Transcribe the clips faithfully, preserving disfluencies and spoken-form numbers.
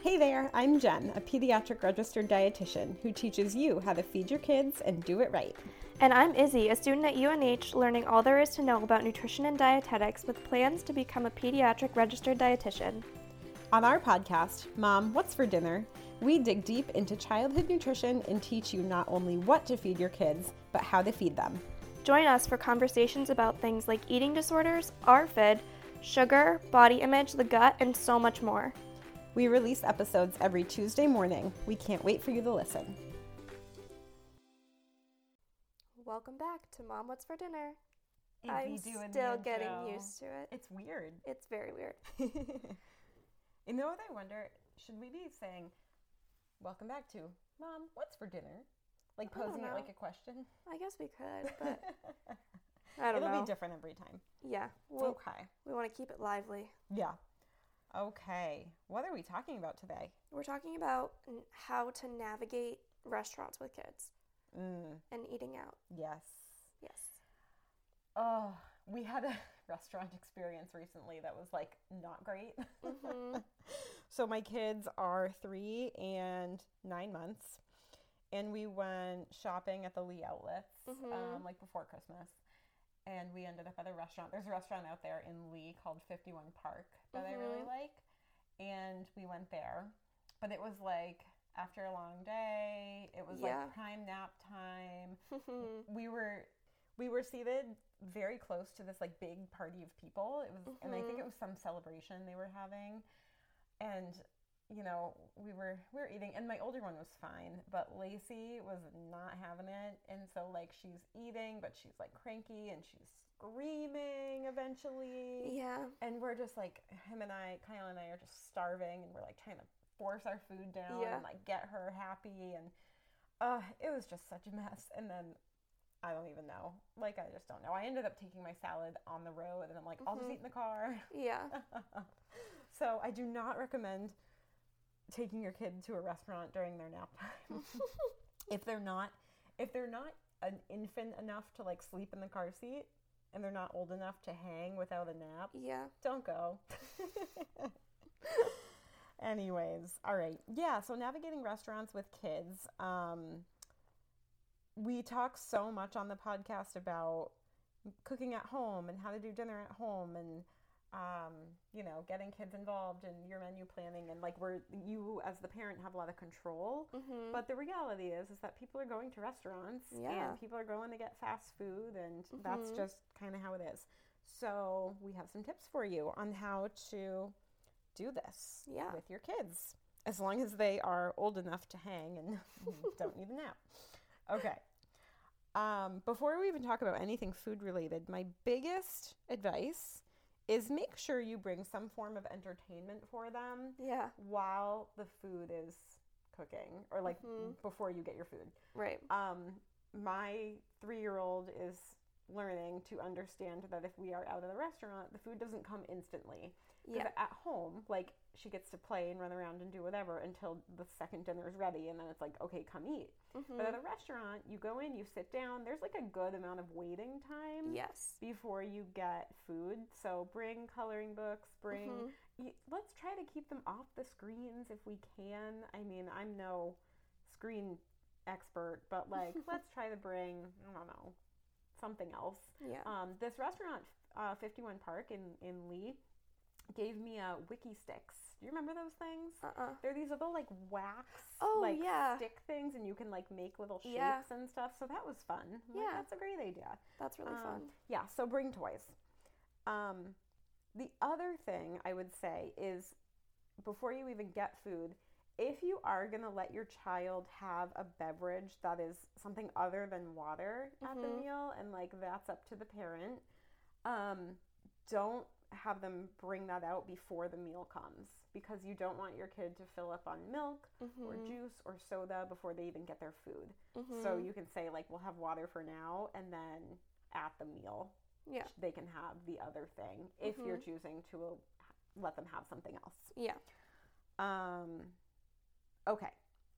Hey there, I'm Jen, a pediatric registered dietitian who teaches you how to feed your kids and do it right. And I'm Izzy, a student at U N H learning all there is to know about nutrition and dietetics with plans to become a pediatric registered dietitian. On our podcast, Mom, What's for Dinner?, we dig deep into childhood nutrition and teach you not only what to feed your kids, but how to feed them. Join us for conversations about things like eating disorders, A R F I D, sugar, body image, the gut, and so much more. We release episodes every Tuesday morning. We can't wait for you to listen. Welcome back to Mom, What's for Dinner? Izzy I'm doing the still getting intro. used to it. It's weird. It's very weird. You know what I wonder? Should we be saying, welcome back to Mom, What's for Dinner? Like I don't posing it know. like a question? I guess we could, but I don't It'll know. be different every time. Yeah, we'll, Okay. we want to keep it lively. Yeah. Okay. What are we talking about today? We're talking about n- how to navigate restaurants with kids Mm, and eating out. yes. Yes. Oh, we had a restaurant experience recently that was like not great. Mm-hmm. So my kids are three and nine months, and we went shopping at the Lee Outlets, Mhm. um, like before Christmas. And we ended up at a restaurant. There's a restaurant out there in Lee called fifty-one Park that I really Mhm. like. And we went there. But it was like after a long day, it was Yeah. like prime nap time. We were we were seated very close to this like big party of people. It was and I think Mhm. it was some celebration they were having. And you know, we were we were eating, and my older one was fine, but Lacey was not having it, and so like she's eating, but she's like cranky, and she's screaming eventually, Yeah. and we're just like him and I, Kyle and I are just starving, and we're like trying to force our food down Yeah. and like get her happy, and uh, it was just such a mess. And then I don't even know, like I just don't know. I ended up taking my salad on the road, and I'm like, I'll just Mhm. eat in the car. Yeah. So I do not recommend taking your kid to a restaurant during their nap time. if they're not if they're not an infant enough to like sleep in the car seat, and they're not old enough to hang without a nap, Yeah. don't go. Anyways, all right. Yeah, so navigating restaurants with kids. Um, we talk so much on the podcast about cooking at home and how to do dinner at home, and um, you know, getting kids involved in your menu planning, and like we're you as the parent have a lot of control. Mhm. But the reality is is that people are going to restaurants, Yeah. and people are going to get fast food, and that's Mhm. just kind of how it is. So we have some tips for you on how to do this Yeah. with your kids, as long as they are old enough to hang and don't need a nap. Okay. Um, before we even talk about anything food related, my biggest advice is make sure you bring some form of entertainment for them Yeah. while the food is cooking, or like Mhm. before you get your food. Right. Um, my three-year-old is learning to understand that if we are out at a restaurant, the food doesn't come instantly. Because Yeah. at home, like, she gets to play and run around and do whatever until the second dinner is ready, and then it's like, okay, come eat. Mhm. But at a restaurant, you go in, you sit down, there's like a good amount of waiting time Yes. before you get food. So bring coloring books, bring, Mhm. y- let's try to keep them off the screens if we can. I mean, I'm no screen expert, but like, let's try to bring, I don't know, something else. Yeah. Um, this restaurant, uh, fifty-one Park in, in Lee, gave me a Wiki Sticks. Do you remember those things? Uh-uh. They're these little like wax, Oh, like yeah. stick things, and you can like make little shapes Yeah. and stuff. So that was fun. I'm like, Yeah. that's a great idea. That's really Um, fun. Yeah, so bring toys. Um, the other thing I would say is before you even get food, if you are going to let your child have a beverage that is something other than water at the Mhm. meal, and like that's up to the parent, um, don't have them bring that out before the meal comes, because you don't want your kid to fill up on milk Mhm. or juice or soda before they even get their food. Mhm. So you can say like, we'll have water for now, and then at the meal Yeah. they can have the other thing if you're Mhm. choosing to uh, let them have something else. Yeah. Um, okay,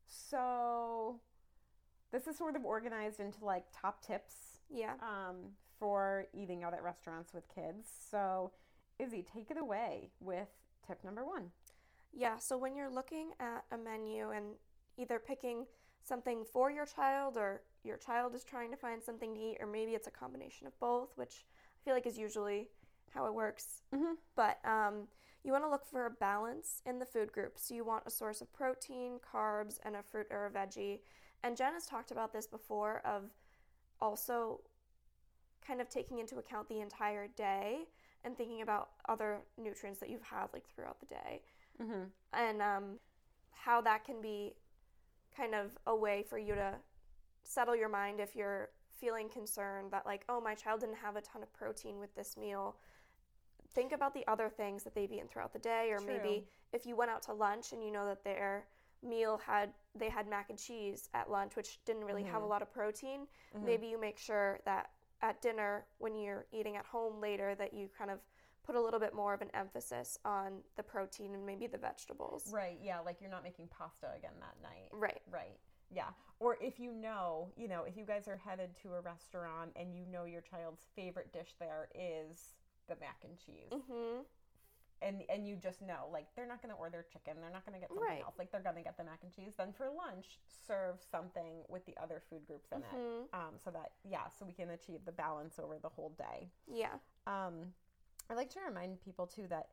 so this is sort of organized into like top tips Yeah. um, for eating out at restaurants with kids. So Izzy, take it away with tip number one. Yeah, so when you're looking at a menu and either picking something for your child or your child is trying to find something to eat, or maybe it's a combination of both, which I feel like is usually how it works. Mm-hmm. But um, you want to look for a balance in the food group. So you want a source of protein, carbs, and a fruit or a veggie. And Jen has talked about this before of also kind of taking into account the entire day and thinking about other nutrients that you've had like throughout the day. Mm-hmm. And um, how that can be kind of a way for you to settle your mind if you're feeling concerned that like, oh, my child didn't have a ton of protein with this meal. Think about the other things that they've eaten throughout the day, or True. maybe if you went out to lunch and you know that their meal had, they had mac and cheese at lunch, which didn't really mm-hmm. have a lot of protein, mm-hmm. maybe you make sure that at dinner, when you're eating at home later, that you kind of put a little bit more of an emphasis on the protein and maybe the vegetables. Right, yeah, like you're not making pasta again that night. Right. Right, yeah. Or if you know, you know, if you guys are headed to a restaurant and you know your child's favorite dish there is the mac and cheese. Mm-hmm. And and you just know, like, they're not going to order chicken. They're not going to get something Right. else. Like, they're going to get the mac and cheese. Then for lunch, serve something with the other food groups in mm-hmm. it. Um, so that, yeah, so we can achieve the balance over the whole day. Yeah. Um, I like to remind people, too, that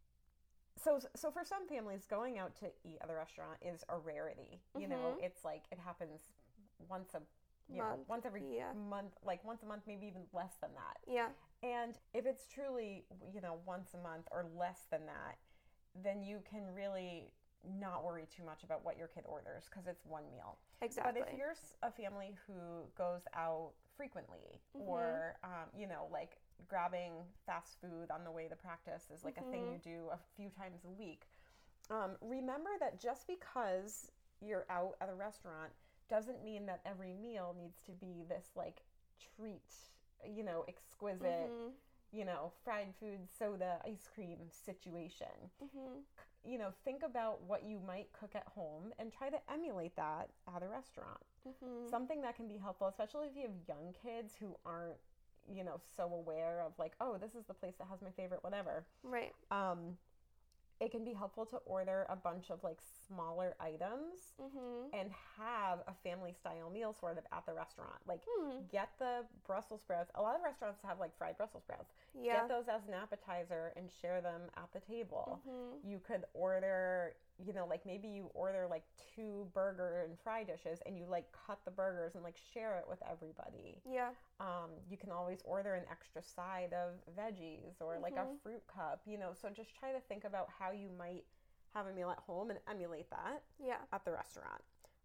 so so for some families, going out to eat at the restaurant is a rarity. You know, Mhm. it's like it happens once a you Month, know once every yeah. month, like once a month, maybe even less than that. Yeah. And if it's truly, you know, once a month or less than that, then you can really not worry too much about what your kid orders because it's one meal. Exactly. But if you're s- a family who goes out frequently, Mhm. or um, you know, like grabbing fast food on the way to practice is like Mhm. a thing you do a few times a week, um, remember that just because you're out at a restaurant doesn't mean that every meal needs to be this like treat, you know, exquisite, Mhm. you know, fried food, soda, ice cream situation. Mhm. You know, think about what you might cook at home and try to emulate that at a restaurant. Mhm. Something that can be helpful, especially if you have young kids who aren't, you know, so aware of like, oh, this is the place that has my favorite whatever. Right. Um, it can be helpful to order a bunch of like smaller items Mhm. and have a family style meal sort of at the restaurant. Like, Hmm. get the Brussels sprouts. A lot of restaurants have like fried Brussels sprouts. Yeah. Get those as an appetizer and share them at the table. Mhm. You could order, you know, like maybe you order like two burger and fry dishes and you like cut the burgers and like share it with everybody. Yeah. Um, you can always order an extra side of veggies or like a Mhm. fruit cup, you know, so just try to think about how you might have a meal at home and emulate that Yeah. at the restaurant.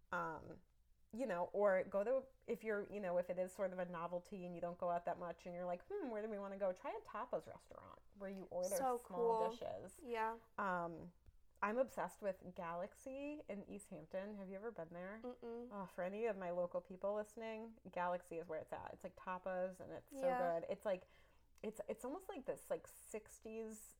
Um, you know, or go to, if you're, you know, if it is sort of a novelty and you don't go out that much and you're like, hmm, where do we want to go? Try a tapas restaurant where you order So small cool. dishes. Yeah. Um, I'm obsessed with Galaxy in East Hampton. Have you ever been there? Mm-mm. Oh, for any of my local people listening, Galaxy is where it's at. It's like tapas and it's so Yeah. good. It's like, it's it's almost like this like sixties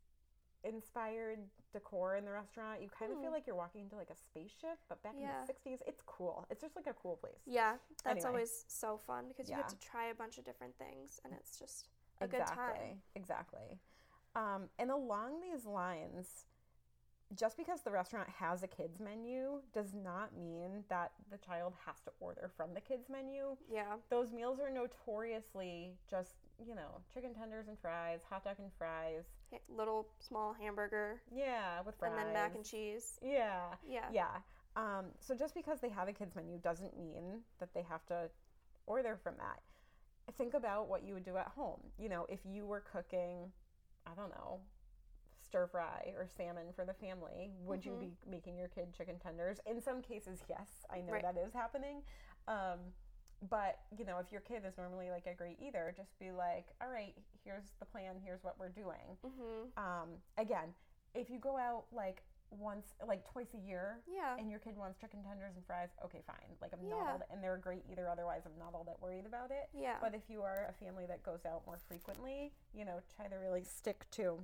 inspired decor in the restaurant. You kind of Hmm. feel like you're walking into like a spaceship, but back in Yeah. the sixties. It's cool. It's just like a cool place. Yeah. That's Anyway. always so fun because you Yeah. get to try a bunch of different things and it's just a exactly. good time. Exactly. Um, and along these lines, just because the restaurant has a kids menu does not mean that the child has to order from the kids menu. Yeah. Those meals are notoriously just, you know, chicken tenders and fries, hot dog and fries. Yeah, little small hamburger Yeah, with fries. and then mac and cheese. Yeah. Yeah. Yeah. Um, so just because they have a kids menu doesn't mean that they have to order from that. Think about what you would do at home. You know, if you were cooking, I don't know, stir fry or salmon for the family, would Mhm. you be making your kid chicken tenders? In some cases, yes, I know Right. that is happening. Um, but, you know, if your kid is normally like a great eater, just be like, all right, here's the plan, here's what we're doing. Mhm. Um, again, if you go out like once, like twice a year, Yeah. and your kid wants chicken tenders and fries, okay, fine. Like, I'm Yeah. not all that, and they're a great eater otherwise, I'm not all that worried about it. Yeah. But if you are a family that goes out more frequently, you know, try to really stick to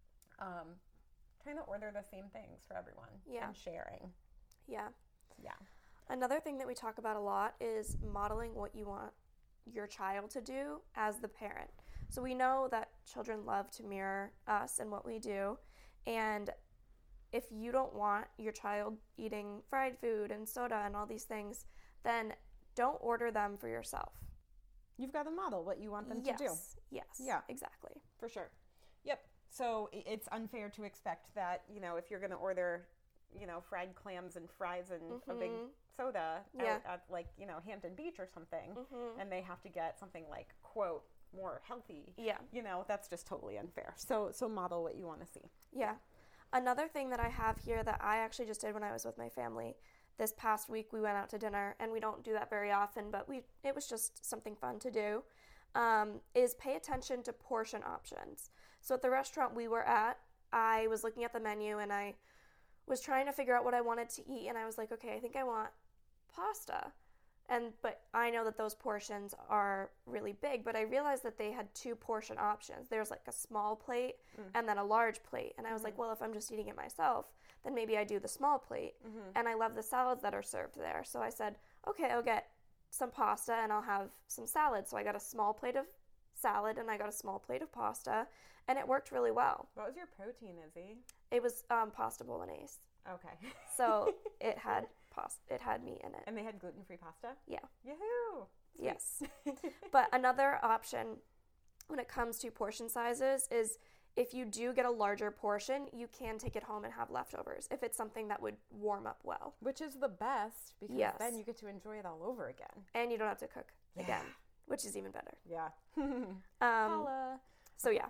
um, trying to order the same things for everyone Yeah. and sharing. Yeah. Yeah. Another thing that we talk about a lot is modeling what you want your child to do as the parent. So we know that children love to mirror us and what we do. And if you don't want your child eating fried food and soda and all these things, then don't order them for yourself. You've got to model what you want them yes. to do. Yes. Yeah. Exactly. For sure. Yep. So it's unfair to expect that, you know, if you're going to order, you know, fried clams and fries and mm-hmm. a big soda yeah. out at, like, you know, Hampton Beach or something, mm-hmm. and they have to get something like, quote, more healthy. Yeah. You know, that's just totally unfair. So so model what you want to see. Yeah. Another thing that I have here that I actually just did when I was with my family, this past week we went out to dinner, and we don't do that very often, but we it was just something fun to do, um, is pay attention to portion options. So at the restaurant we were at, I was looking at the menu and I was trying to figure out what I wanted to eat, and I was like, okay, I think I want pasta. And but I know that those portions are really big, but I realized that they had two portion options. There's like a small plate mm. and then a large plate. And I was mm-hmm. like, well, if I'm just eating it myself, then maybe I do the small plate. Mm-hmm. And I love the salads that are served there. So I said, okay, I'll get some pasta and I'll have some salad. So I got a small plate of salad and I got a small plate of pasta, and it worked really well. What was your protein, Izzy? It was um, pasta bolognese. Okay. So it had pasta. It had meat in it. And they had gluten-free pasta? Yeah. Yahoo! Sweet. Yes. But another option when it comes to portion sizes is if you do get a larger portion, you can take it home and have leftovers if it's something that would warm up well. Which is the best, because yes. then you get to enjoy it all over again. And you don't have to cook yeah. again, which is even better. Yeah. um, Holla. So yeah.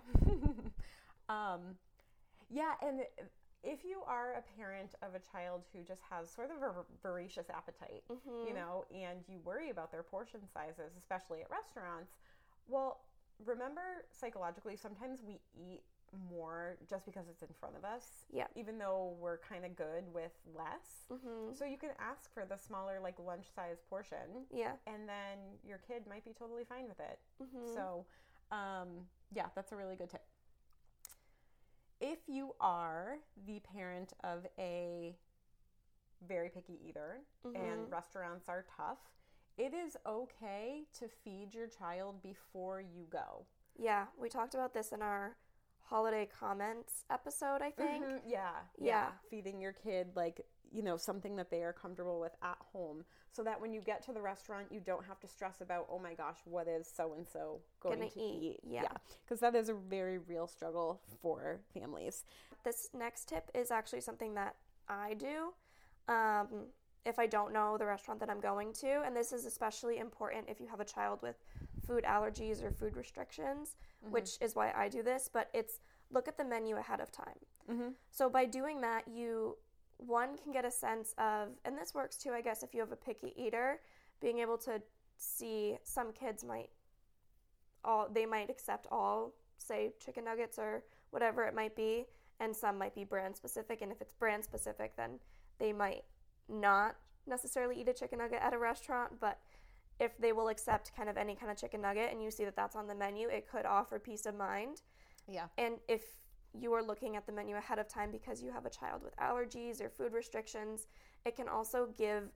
um, yeah, and if you are a parent of a child who just has sort of a voracious appetite, mm-hmm. you know, and you worry about their portion sizes, especially at restaurants, well, remember psychologically, sometimes we eat more just because it's in front of us, yeah. even though we're kind of good with less. Mm-hmm. So you can ask for the smaller, like, lunch-size portion, yeah, and then your kid might be totally fine with it. Mm-hmm. So, um, yeah, that's a really good tip. If you are the parent of a very picky eater, mm-hmm. and restaurants are tough, it is okay to feed your child before you go. Yeah, we talked about this in our holiday comments episode, I think. Mm-hmm. Yeah, yeah, yeah. Feeding your kid, like, you know, something that they are comfortable with at home, so that when you get to the restaurant, you don't have to stress about, oh my gosh, what is so-and-so going Gonna to eat? eat? Yeah. Because that is a very real struggle for families. This next tip is actually something that I do um, if I don't know the restaurant that I'm going to, and this is especially important if you have a child with food allergies or food restrictions, mm-hmm. which is why I do this, but it's look at the menu ahead of time. Mm-hmm. So by doing that, you, one, can get a sense of, and this works too, I guess, if you have a picky eater, being able to see some kids might, all they might accept all, say, chicken nuggets or whatever it might be, and some might be brand specific, and if it's brand specific, then they might not necessarily eat a chicken nugget at a restaurant, but if they will accept kind of any kind of chicken nugget and you see that that's on the menu, it could offer peace of mind. Yeah. And if you are looking at the menu ahead of time because you have a child with allergies or food restrictions, it can also give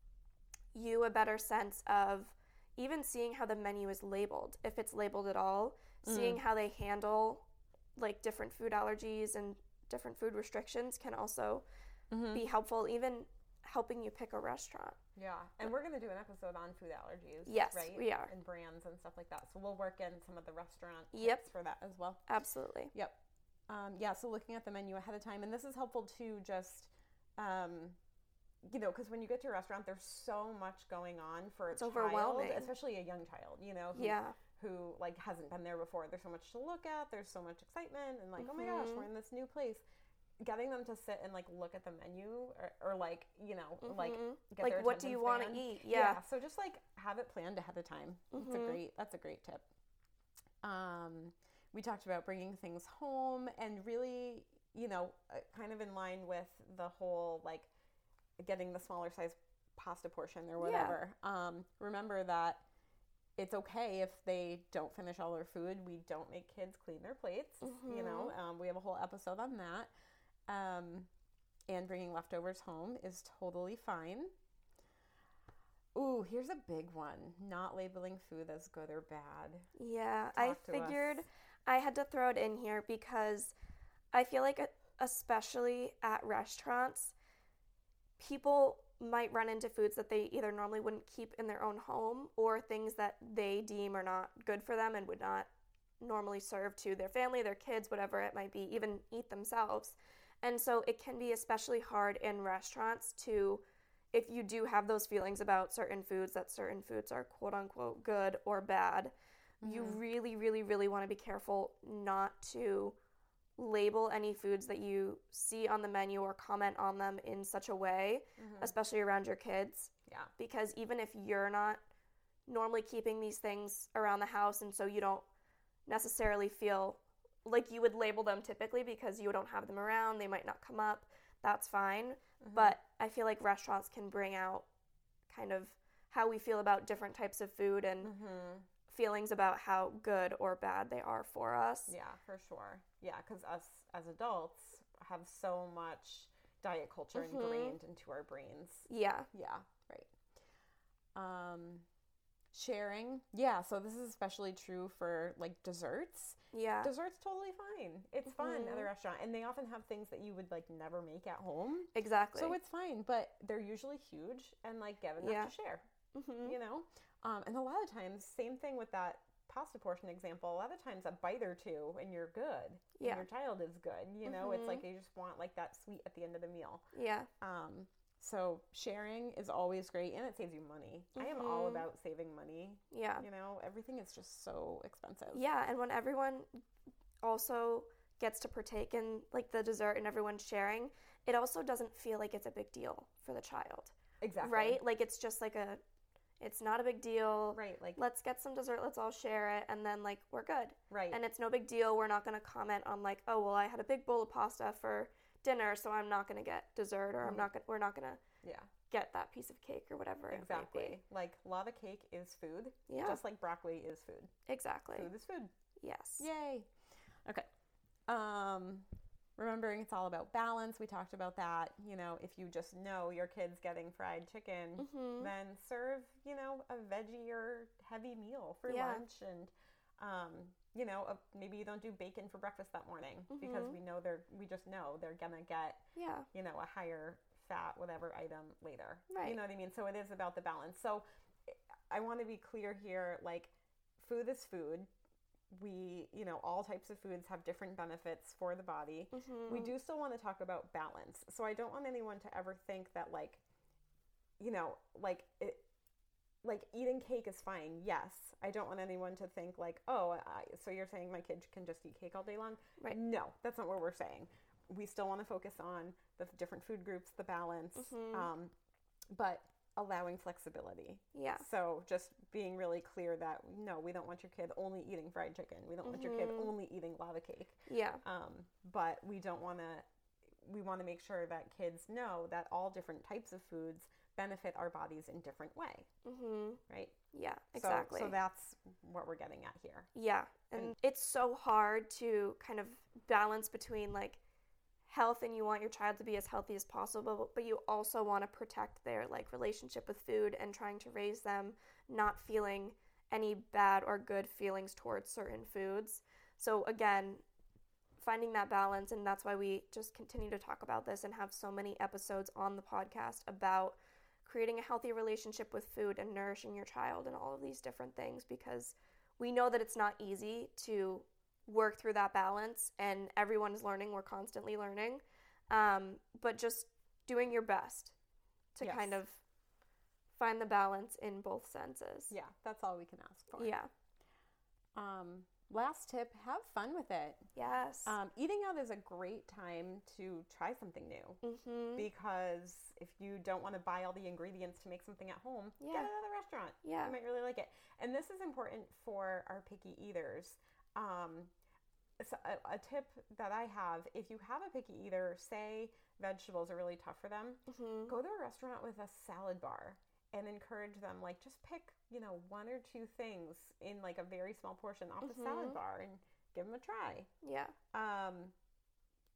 you a better sense of even seeing how the menu is labeled, if it's labeled at all, mm. seeing how they handle like different food allergies and different food restrictions can also mm-hmm. be helpful, even helping you pick a restaurant. Yeah, and we're going to do an episode on food allergies, yes, right? we are. And brands and stuff like that. So we'll work in some of the restaurant yep. tips for that as well. Absolutely. Yep. Um, yeah, so looking at the menu ahead of time. And this is helpful too, just, um, you know, because when you get to a restaurant, there's so much going on for a it's child, overwhelming. Especially a young child, you know, who, yeah. who like hasn't been there before. There's so much to look at. There's so much excitement and like, mm-hmm. oh my gosh, we're in this new place. Getting them to sit and like look at the menu or, or like, you know, mm-hmm. like get like their what do you want to eat? Yeah. yeah. So just like have it planned ahead of time. Mm-hmm. That's a great, that's a great tip. Um, we talked about bringing things home and really, you know, uh, kind of in line with the whole like getting the smaller size pasta portion or whatever. Yeah. Um, remember that it's okay if they don't finish all their food. We don't make kids clean their plates. Mm-hmm. You know, um, we have a whole episode on that. Um, and bringing leftovers home is totally fine. Ooh, here's a big one. Not labeling food as good or bad. Yeah, Talk I figured us. I had to throw it in here because I feel like especially at restaurants, people might run into foods that they either normally wouldn't keep in their own home or things that they deem are not good for them and would not normally serve to their family, their kids, whatever it might be, even eat themselves. And so it can be especially hard in restaurants to, if you do have those feelings about certain foods, that certain foods are quote unquote good or bad, mm-hmm. you really, really, really want to be careful not to label any foods that you see on the menu or comment on them in such a way, mm-hmm. especially around your kids. Yeah. Because even if you're not normally keeping these things around the house and so you don't necessarily feel like you would label them typically because you don't have them around, they might not come up, that's fine. Mm-hmm. But I feel like restaurants can bring out kind of how we feel about different types of food and mm-hmm. feelings about how good or bad they are for us. Yeah, for sure. Yeah, because us as adults have so much diet culture mm-hmm. ingrained into our brains. Yeah. Yeah, right. Um, sharing. Yeah, so this is especially true for like desserts. Yeah. Dessert's totally fine. It's mm-hmm. fun at a restaurant. And they often have things that you would like never make at home. Exactly. So it's fine, but they're usually huge and like give enough yeah. to share. Mm-hmm. You know? Um, and a lot of times, same thing with that pasta portion example, a lot of times a bite or two and you're good. Yeah. And your child is good. You know, mm-hmm. it's like you just want like that sweet at the end of the meal. Yeah. Um, so sharing is always great and it saves you money. Mm-hmm. I am all about saving money. Yeah. You know, everything is just so expensive. Yeah. And when everyone also gets to partake in like the dessert and everyone's sharing, it also doesn't feel like it's a big deal for the child. Exactly. Right? Like it's just like a It's not a big deal. Right. Like, let's get some dessert, let's all share it, and then, like, we're good. Right. And it's no big deal. We're not going to comment on, like, oh, well, I had a big bowl of pasta for dinner, so I'm not going to get dessert, or mm-hmm. I'm not gonna, we're not going to yeah. get that piece of cake or whatever exactly. it might be. Like, lava cake is food. Yeah. Just like broccoli is food. Exactly. Food is food. Yes. Yay. Okay. Um... Remembering it's all about balance. We talked about that. You know, if you just know your kid's getting fried chicken, mm-hmm. then serve, you know, a veggie or heavy meal for yeah. lunch. And, um, you know, uh, maybe you don't do bacon for breakfast that morning mm-hmm. because we know they're, we just know they're going to get, yeah. you know, a higher fat, whatever item later. Right. You know what I mean? So it is about the balance. So I want to be clear here, like, food is food. We, you know, all types of foods have different benefits for the body. Mm-hmm. We do still want to talk about balance. So I don't want anyone to ever think that, like, you know, like, it, like eating cake is fine. Yes. I don't want anyone to think like, oh, I, so you're saying my kid can just eat cake all day long? Right. No, that's not what we're saying. We still want to focus on the different food groups, the balance, mm-hmm. um, but allowing flexibility. Yeah. So just being really clear that, no, we don't want your kid only eating fried chicken. We don't mm-hmm. want your kid only eating lava cake. Yeah. Um, but we don't want to, we want to make sure that kids know that all different types of foods benefit our bodies in different way. Mm-hmm. Right? Yeah, exactly. So, so that's what we're getting at here. Yeah. And, and it's so hard to kind of balance between like health, and you want your child to be as healthy as possible, but you also want to protect their like relationship with food and trying to raise them not feeling any bad or good feelings towards certain foods. So again, finding that balance, and that's why we just continue to talk about this and have so many episodes on the podcast about creating a healthy relationship with food and nourishing your child and all of these different things, because we know that it's not easy to work through that balance, and everyone is learning. We're constantly learning, um, but just doing your best to yes. kind of find the balance in both senses. Yeah, that's all we can ask for. Yeah. Um, last tip, have fun with it. Yes. Um, eating out is a great time to try something new, mm-hmm. because if you don't want to buy all the ingredients to make something at home, yeah. get it at the restaurant. Yeah. You might really like it. And this is important for our picky eaters. Um, so a, a tip that I have, if you have a picky eater, say vegetables are really tough for them, mm-hmm. go to a restaurant with a salad bar and encourage them, like, just pick, you know, one or two things in like a very small portion off mm-hmm. the salad bar and give them a try. Yeah. Um,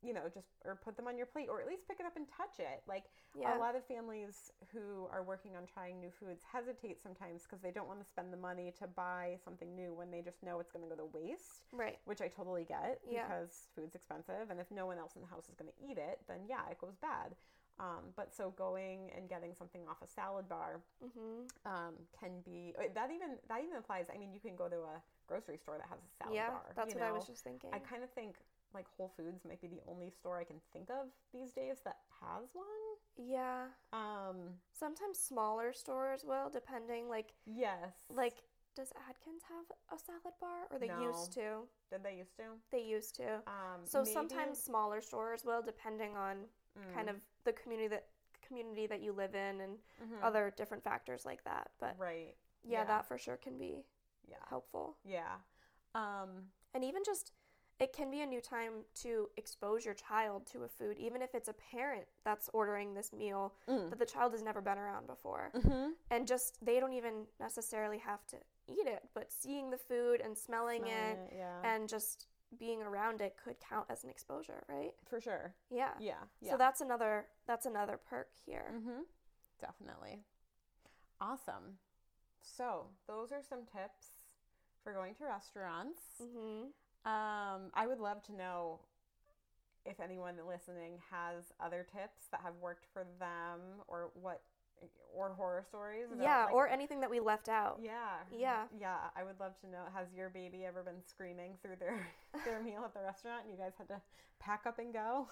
you know, just, or put them on your plate, or at least pick it up and touch it. Like Yeah. a lot of families who are working on trying new foods hesitate sometimes because they don't want to spend the money to buy something new when they just know it's going to go to waste. Right. Which I totally get Yeah. because food's expensive. And if no one else in the house is going to eat it, then yeah, it goes bad. Um, but so going and getting something off a salad bar Mm-hmm. um, can be, that even, that even applies. I mean, you can go to a grocery store that has a salad Yeah, bar. that's you what I know? was just thinking. I kind of think like Whole Foods might be the only store I can think of these days that has one. Yeah. Um, Sometimes smaller stores will, depending, like, yes. like, does Atkins have a salad bar? Or they No. used to? Did they used to? They used to. Um, So maybe- sometimes smaller stores will, depending on Mm. kind of the community that community that you live in and Mhm. other different factors like that. But Right. yeah, Yeah. that for sure can be Yeah. helpful. Yeah. Um, And even just, it can be a new time to expose your child to a food, even if it's a parent that's ordering this meal mm. that the child has never been around before. Mhm. And just, they don't even necessarily have to eat it, but seeing the food and smelling Smelling it it, yeah. and just being around it could count as an exposure, right? For sure. Yeah. Yeah. Yeah. So that's another that's another perk here. Mm-hmm. Definitely. Awesome. So those are some tips for going to restaurants. Mm-hmm. Um, I would love to know if anyone listening has other tips that have worked for them, or what, or horror stories. about, Yeah, like- or anything that we left out. yeah, Yeah. yeah. I would love to know. Has your baby ever been screaming through their their meal at the restaurant, and you guys had to pack up and go?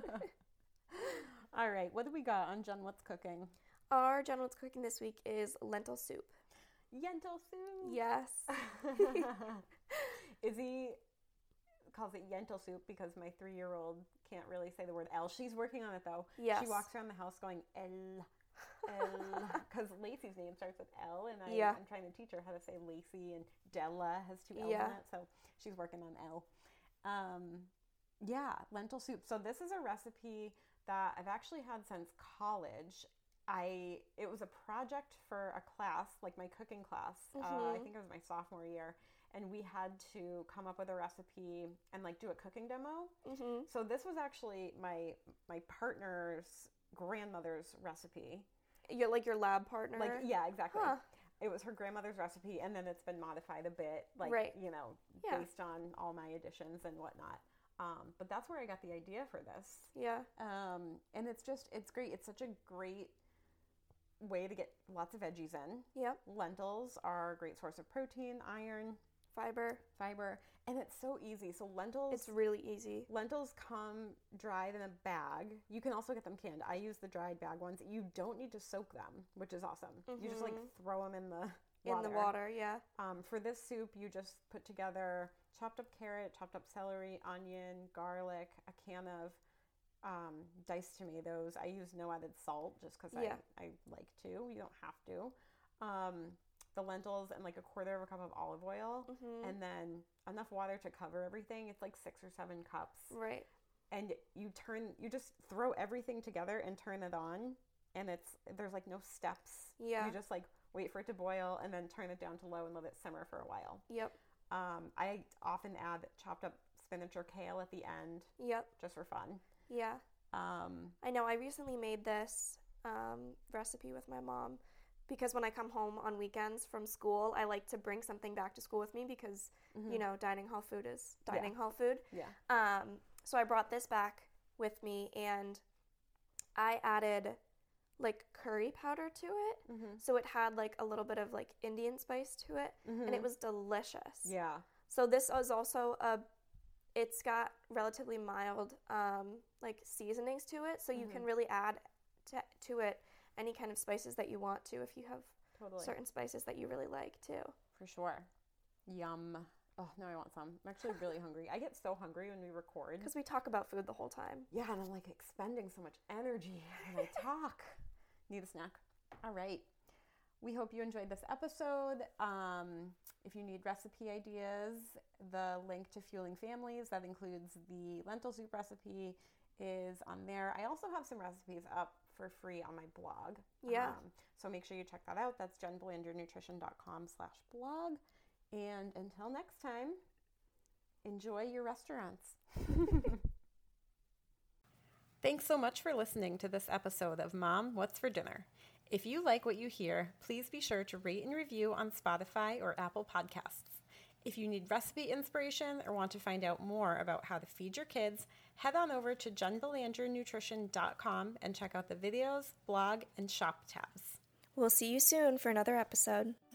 All right, what do we got on Jen? What's cooking? Our Jen What's cooking this week is lentil soup. Yentl soup. Yes. Izzy calls it yentl soup because my three-year-old can't really say the word L. She's working on it though. Yes. She walks around the house going L, L, because Lacey's name starts with L, and I, Yeah. I'm trying to teach her how to say Lacey, and Della has two L's Yeah. in it, so she's working on L. Um, yeah, lentil soup. So this is a recipe that I've actually had since college. I it was a project for a class, like my cooking class. Uh, I Mhm. think it was my sophomore year, and we had to come up with a recipe and like do a cooking demo. Mm-hmm. So this was actually my my partner's grandmother's recipe. You're like your lab partner. Like yeah, exactly. Huh. It was her grandmother's recipe, and then it's been modified a bit, like Right. you know, Yeah. based on all my additions and whatnot. Um, but that's where I got the idea for this. Yeah. Um, and it's just it's great. It's such a great way to get lots of veggies in. Yep. Lentils are a great source of protein, iron, Fiber. fiber, and it's so easy. So lentils It's really easy. lentils come dried in a bag. You can also get them canned. I use the dried bag ones. You don't need to soak them, which is awesome. You just like Mhm. throw them in the In water. the water, yeah. Um, for this soup, you just put together chopped up carrot, chopped up celery, onion, garlic, a can of um, diced tomatoes. I use no added salt just because Yeah. I, I like to. You don't have to. Um, the lentils and like a quarter of a cup of olive oil, Mm-hmm. and then enough water to cover everything. It's like six or seven cups. Right. And you turn, you just throw everything together and turn it on. And it's, there's like no steps. Yeah. You just like wait for it to boil and then turn it down to low and let it simmer for a while. Yep. Um, I often add chopped up spinach or kale at the end Yep. just for fun. Yeah. Um, I know. I recently made this um, recipe with my mom because when I come home on weekends from school, I like to bring something back to school with me because, mhm. you know, dining hall food is Yeah. dining hall food. Yeah. Um, so I brought this back with me and I added like curry powder to it. Mm-hmm. So it had like a little bit of like Indian spice to it and it was delicious. yeah. So this is also a, it's got relatively mild um, like seasonings to it. So you Mhm. can really add to, to it any kind of spices that you want to if you have Totally. certain spices that you really like too. For sure. Yum. Oh, now I want some. I'm actually really hungry. I get so hungry when we record. Because we talk about food the whole time. Yeah, and I'm like expending so much energy when I talk. Need a snack. All right. We hope you enjoyed this episode. Um, if you need recipe ideas, the link to Fueling Families, that includes the lentil soup recipe, is on there. I also have some recipes up for free on my blog. Yeah. Um, so make sure you check that out. That's jen belanger nutrition dot com slash blog. And until next time, enjoy your restaurants. Thanks so much for listening to this episode of Mom, What's for Dinner? If you like what you hear, please be sure to rate and review on Spotify or Apple Podcasts. If you need recipe inspiration or want to find out more about how to feed your kids, head on over to jen belanger nutrition dot com and check out the videos, blog, and shop tabs. We'll see you soon for another episode.